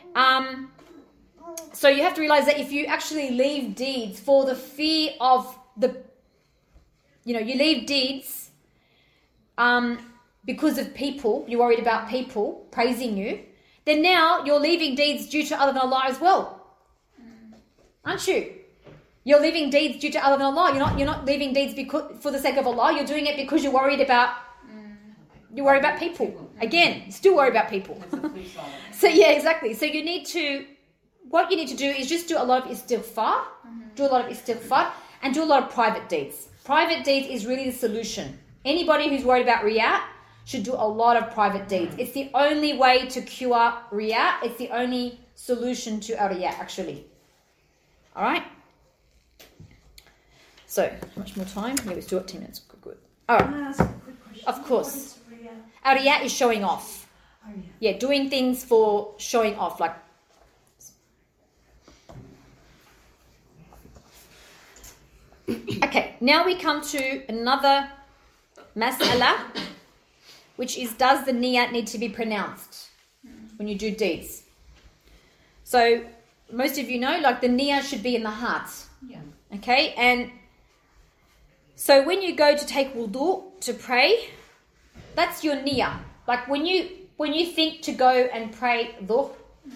[SPEAKER 2] So you have to realize that if you actually leave deeds for the fear of you leave deeds because of people, you're worried about people praising you, then now you're leaving deeds due to other than Allah as well. Aren't you? You're leaving deeds due to other than Allah. You're not leaving deeds for the sake of Allah. You're doing it because you're worried about people. Again, still worry about people. So yeah, exactly. So what you need to do is just do a lot of istighfar, and do a lot of private deeds. Private deeds is really the solution. Anybody who's worried about riyah should do a lot of private deeds. It's the only way to cure riyah. It's the only solution to riyah, actually. All right? So, how much more time? Yeah, we still got 10 minutes. Good. All right.
[SPEAKER 6] Can I ask a quick question?
[SPEAKER 2] Of course.
[SPEAKER 6] What is riyah?
[SPEAKER 2] Riyah is showing off.
[SPEAKER 6] Oh, yeah.
[SPEAKER 2] Yeah, doing things for showing off. Like, okay, now we come to another mas'ala, which is, does the niyyah need to be pronounced when you do deeds? So, most of you know, like, the niyyah should be in the heart.
[SPEAKER 6] Yeah.
[SPEAKER 2] Okay, and so when you go to take wudu to pray, that's your niyyah. Like, when you think to go and pray dhuhr,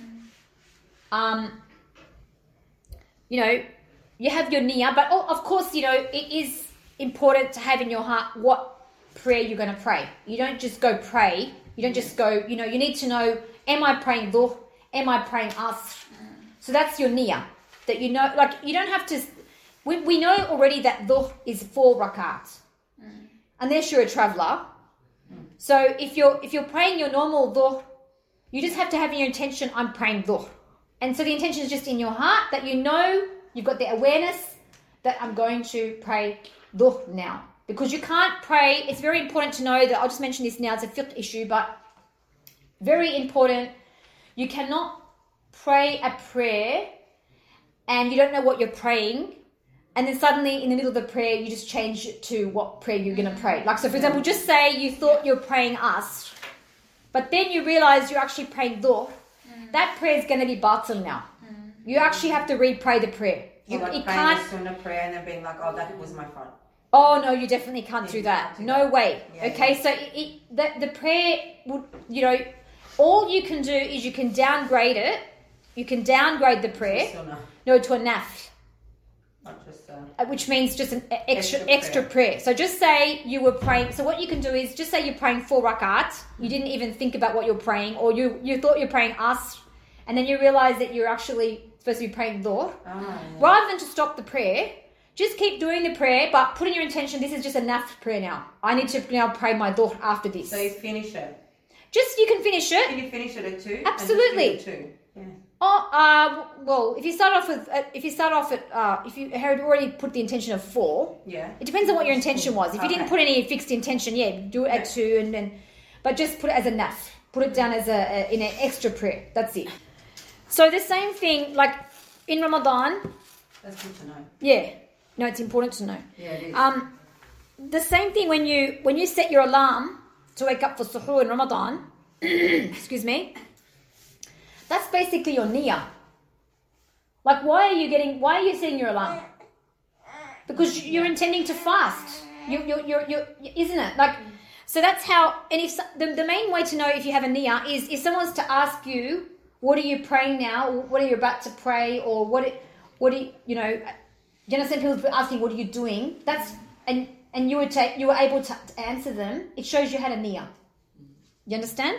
[SPEAKER 2] you have your niyyah, but of course, it is important to have in your heart what prayer you're going to pray. You don't just go pray. You don't just go, you need to know, am I praying dhuhr? Am I praying asr? So that's your niyyah. That you don't have to, we know already that dhuhr is 4 rakat. Unless you're a traveller. So if you're praying your normal dhuhr, you just have to have in your intention, I'm praying dhuhr. And so the intention is just in your heart that you've got the awareness that I'm going to pray dhuhr now. Because you can't pray, it's very important to know that, I'll just mention this now, it's a fiqh issue, but very important, you cannot pray a prayer and you don't know what you're praying, and then suddenly in the middle of the prayer you just change it to what prayer you're going to pray. Like, so for example, just say you thought you're praying asr, but then you realize you're actually praying dhuhr. That prayer is going to be batil now. You actually have to re-pray the prayer. You
[SPEAKER 5] can't a sunnah prayer and then being like, oh, that was my fault.
[SPEAKER 2] Oh no, you definitely can't do that. No way.
[SPEAKER 5] Yeah,
[SPEAKER 2] okay, so the prayer would, all you can do is you can downgrade it. You can downgrade the prayer. No, to a nafl.
[SPEAKER 5] Not just
[SPEAKER 2] which means just an extra prayer. So just say you were praying. So what you can do is just say you're praying 4 rakat. You didn't even think about what you're praying, or you thought you're praying asr, and then you realize that you're actually supposed to be praying dhuhr. Rather than to stop the prayer, just keep doing the prayer, but put in your intention, this is just a nafl prayer now. I need to now pray my dhuhr after this.
[SPEAKER 5] So you finish it.
[SPEAKER 2] You can finish it.
[SPEAKER 5] Can you finish it at 2?
[SPEAKER 2] Absolutely.
[SPEAKER 5] And just do it at 2? Yeah.
[SPEAKER 2] Well, if you had already put the intention of 4,
[SPEAKER 5] yeah,
[SPEAKER 2] it depends on what your intention was. If you didn't put any fixed intention, do it at 2, and then, but just put it as a nafl. Put it down as in an extra prayer. That's it. So the same thing, like in Ramadan.
[SPEAKER 5] That's good to know.
[SPEAKER 2] Yeah, no, it's important to know.
[SPEAKER 5] Yeah, it is.
[SPEAKER 2] The same thing when you set your alarm to wake up for suhoor in Ramadan. Excuse me. That's basically your niyyah. Like, why are you setting your alarm? Because you're intending to fast. You're isn't it? Like, so that's how. And if the main way to know if you have a niyyah is if someone's to ask you, what are you praying now? Or what are you about to pray? Or what do you understand? People asking, what are you doing? That's and you were able to answer them. It shows you had a niyyah. You understand?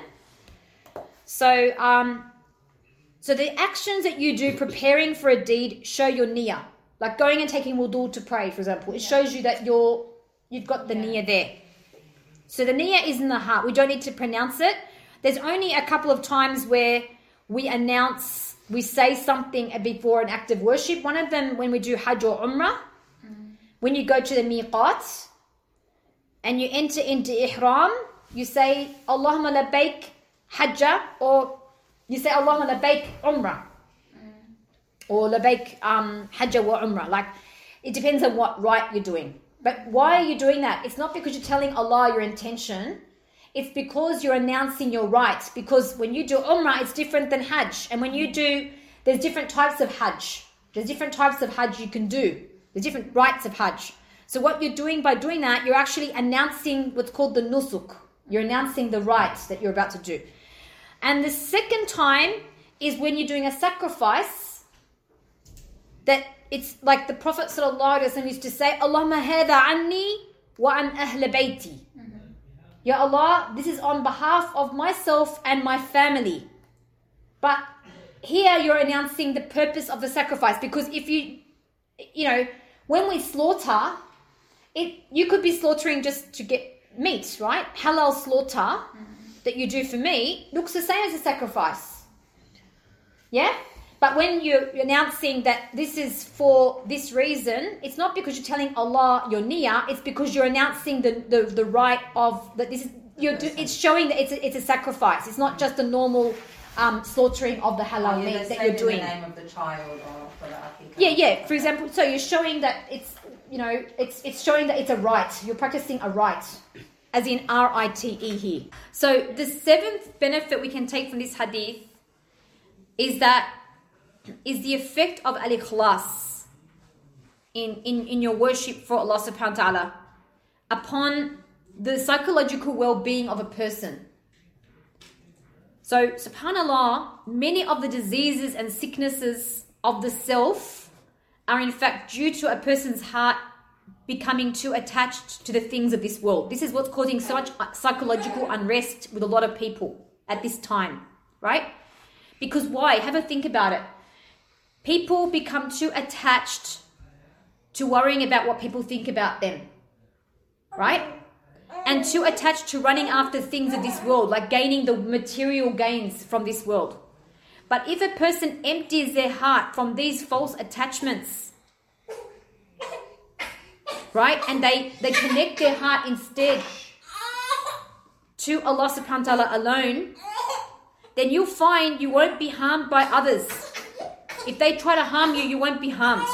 [SPEAKER 2] So the actions that you do preparing for a deed show your niyyah. Like going and taking wudu to pray, for example. It shows you that you've got the niyyah there. So the niyyah is in the heart. We don't need to pronounce it. There's only a couple of times where we say something before an act of worship. One of them when we do Hajj or Umrah. When you go to the miqat and you enter into ihram, you say Allahumma labbaik hajja, or you say Allahumma labbaik umrah, or labbaik hajja wa umrah. Like, it depends on what rite you're doing. But why are you doing that? It's not because you're telling Allah your intention. It's because you're announcing your rite. Because when you do umrah, it's different than hajj. And when you do, there's different types of hajj. There's different types of hajj you can do. There's different rites of hajj. So what you're doing by doing that, you're actually announcing what's called the nusuk. You're announcing the rites that you're about to do. And the second time is when you're doing a sacrifice, that it's like the Prophet ﷺ used to say, Allahumma hadha anni wa an ahl bayti. Ya Allah, this is on behalf of myself and my family. But here you're announcing the purpose of the sacrifice, because if you when we slaughter, you could be slaughtering just to get meat, right? Halal slaughter that you do for meat looks the same as a sacrifice. Yeah? But when you're announcing that this is for this reason, it's not because you're telling Allah your niyyah, it's because you're announcing the right of that this is it's showing that it's a sacrifice. It's not just a normal slaughtering of the halal meat that you're doing.
[SPEAKER 5] The name of the child or for the akikah.
[SPEAKER 2] Yeah. For example, so you're showing that it's showing that it's a right. You're practicing a right, as in RITE here. So the seventh benefit we can take from this hadith is the effect of al-ikhlas in your worship for Allah subhanahu wa ta'ala upon the psychological well-being of a person. So subhanallah, many of the diseases and sicknesses of the self are in fact due to a person's heart becoming too attached to the things of this world. This is what's causing so much psychological unrest with a lot of people at this time, right? Because why? Have a think about it. People become too attached to worrying about what people think about them, right? And too attached to running after things of this world, like gaining the material gains from this world. But if a person empties their heart from these false attachments, right, and they connect their heart instead to Allah subhanahu wa ta'ala alone, then you'll find you won't be harmed by others. If they try to harm you, you won't be harmed.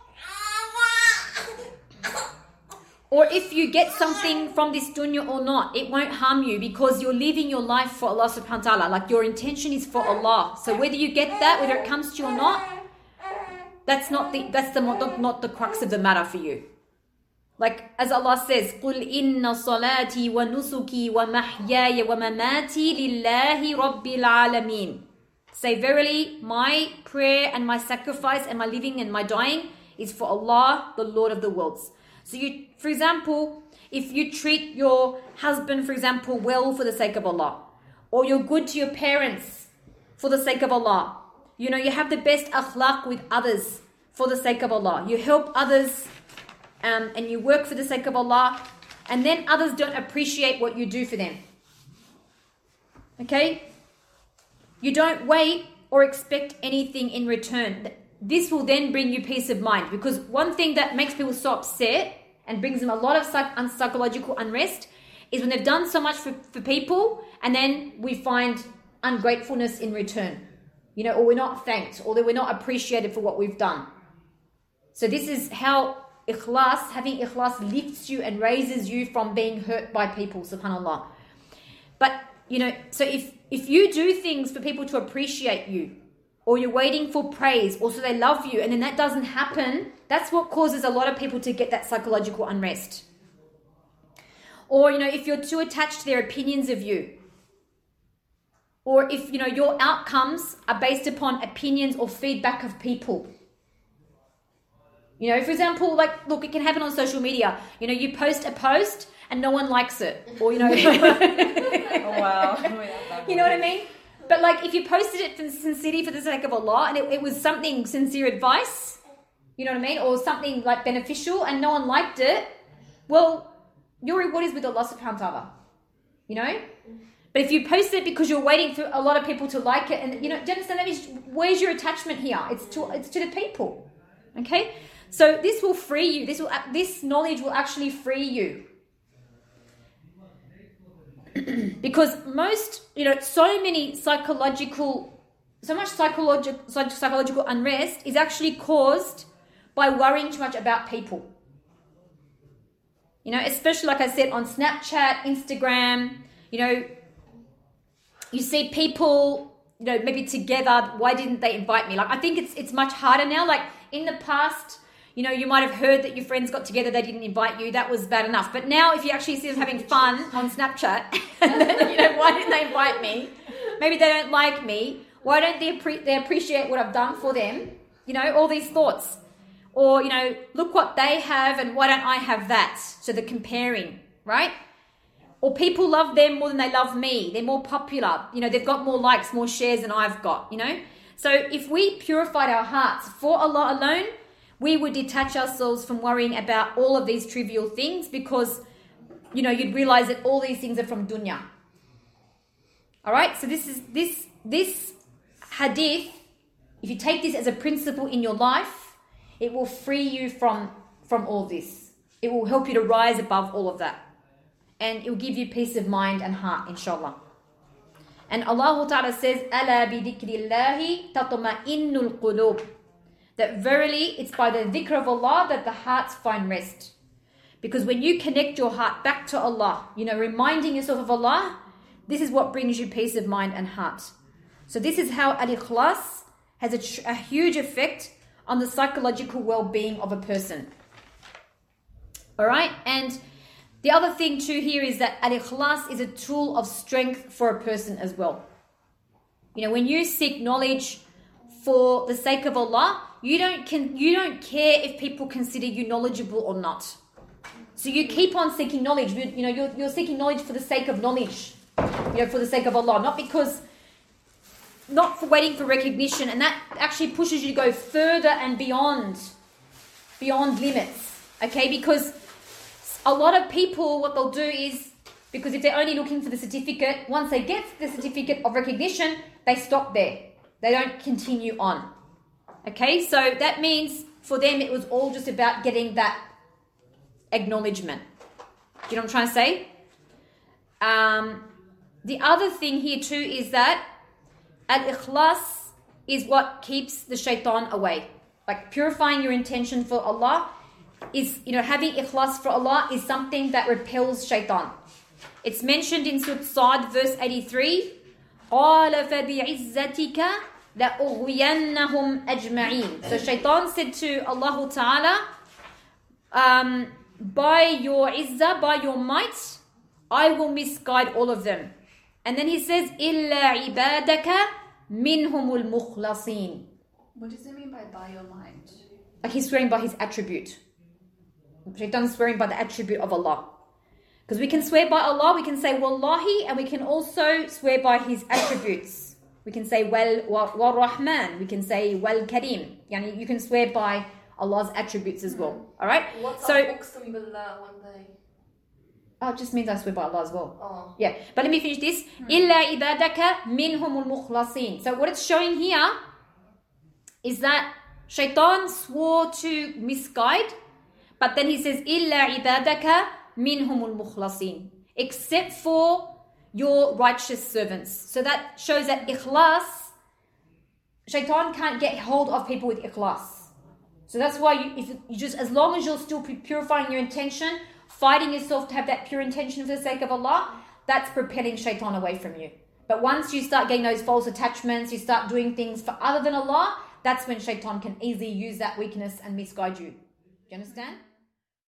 [SPEAKER 2] Or if you get something from this dunya or not, it won't harm you because you're living your life for Allah subhanahu wa ta'ala. Like your intention is for Allah. So whether you get that, whether it comes to you or not, that's not the crux of the matter for you. Like as Allah says, قُلْ إِنَّ صَلَاتِي وَنُسُكِي وَمَحْيَايَ وَمَمَاتِي لِلَّهِ رَبِّ الْعَالَمِينَ. Say, verily, my prayer and my sacrifice and my living and my dying is for Allah, the Lord of the worlds. So you, for example, if you treat your husband, for example, well for the sake of Allah, or you're good to your parents for the sake of Allah, you have the best akhlaq with others for the sake of Allah, you help others and you work for the sake of Allah, and then others don't appreciate what you do for them. Okay? You don't wait or expect anything in return. This will then bring you peace of mind, because one thing that makes people so upset and brings them a lot of psychological unrest is when they've done so much for people and then we find ungratefulness in return, or we're not thanked, or that we're not appreciated for what we've done. So this is how having ikhlas lifts you and raises you from being hurt by people, subhanAllah. But, so if you do things for people to appreciate you, or you're waiting for praise, or so they love you, and then that doesn't happen, that's what causes a lot of people to get that psychological unrest. Or, if you're too attached to their opinions of you, or if, your outcomes are based upon opinions or feedback of people. For example, look, it can happen on social media. You post a post and no one likes it. Or,
[SPEAKER 5] Oh, wow.
[SPEAKER 2] You know what I mean? But if you posted it sincerely for the sake of Allah and it was something sincere advice, you know what I mean? Or something beneficial and no one liked it, well, your reward is with Allah subhanahu wa ta'ala. But if you post it because you're waiting for a lot of people to like it, and do you understand that means where's your attachment here? It's to the people. Okay? So this will free you. This knowledge will actually free you. Because so much psychological unrest is actually caused by worrying too much about people. Especially like I said on Snapchat, Instagram, you see people, maybe together, why didn't they invite me? I think it's much harder now. In the past, You know, you might have heard that your friends got together, they didn't invite you. That was bad enough. But now if you actually see them having fun on Snapchat, and then, you know, why didn't they invite me? Maybe they don't like me. Why don't they appreciate what I've done for them? You know, all these thoughts. Or, you know, look what they have and why don't I have that? So they're comparing, right? Or people love them more than they love me. They're more popular. You know, they've got more likes, more shares than I've got, you know. So if we purified our hearts for Allah alone, we would detach ourselves from worrying about all of these trivial things because, you know, you'd realize that all these things are from dunya. All right, so this hadith, if you take this as a principle in your life, it will free you from all this. It will help you to rise above all of that. And it will give you peace of mind and heart, inshallah. And Allah Ta'ala says, أَلَا بِذِكْرِ اللَّهِ تَطْمَئِنُّ الْقُلُوبِ, that verily it's by the dhikr of Allah that the hearts find rest. Because when you connect your heart back to Allah, you know, reminding yourself of Allah, this is what brings you peace of mind and heart. So this is how al-ikhlas has a huge effect on the psychological well-being of a person. All right, and the other thing too here is that al-ikhlas is a tool of strength for a person as well. You know, when you seek knowledge for the sake of Allah, you don't care if people consider you knowledgeable or not. So you keep on seeking knowledge. You know, you're seeking knowledge for the sake of knowledge. You know, for the sake of Allah, not for waiting for recognition, and that actually pushes you to go further and beyond limits. Okay, because a lot of people, what they'll do is, because if they're only looking for the certificate, once they get the certificate of recognition, they stop there. They don't continue on. Okay, so that means for them it was all just about getting that acknowledgement. Do you know what I'm trying to say? The other thing here too is that al-ikhlas is what keeps the shaitan away. Like purifying your intention for Allah is, you know, having ikhlas for Allah is something that repels shaitan. It's mentioned in Surah Sad verse 83. قَالَ فَبِعِزَّتِكَ لَأُغْوِيَنَّهُمْ أَجْمَعِينَ. So shaitan said to Allah Ta'ala, by your izzah, by your might, I will misguide all of them. And then he says, إِلَّا عِبَادَكَ مِنْهُمُ الْمُخْلَصِينَ.
[SPEAKER 3] What does it mean by your mind?
[SPEAKER 2] Like he's swearing by his attribute. Shaitan's swearing by the attribute of Allah. Because we can swear by Allah, we can say Wallahi, and we can also swear by his attributes. We can say Rahman, we can say Wal Kareem. Yani you can swear by Allah's attributes as well. Alright?
[SPEAKER 4] What's
[SPEAKER 2] So
[SPEAKER 4] Uqsim billah one day?
[SPEAKER 2] oh, it just means I swear by Allah as well.
[SPEAKER 4] Oh.
[SPEAKER 2] Yeah. But let me finish this. إِلَّا عِبَادَكَ مِنْهُمُ الْمُخْلَصِينَ. So what it's showing here is that Shaitan swore to misguide, but then he says, إِلَّا عِبَادَكَ مِنْهُمُ الْمُخْلَصِينَ, except for your righteous servants. So that shows that ikhlas, Shaitan can't get hold of people with ikhlas. So that's why if you just, as long as you're still purifying your intention, fighting yourself to have that pure intention for the sake of Allah, that's propelling shaitan away from you. But once you start getting those false attachments, you start doing things for other than Allah, that's when shaitan can easily use that weakness and misguide you. Do you understand?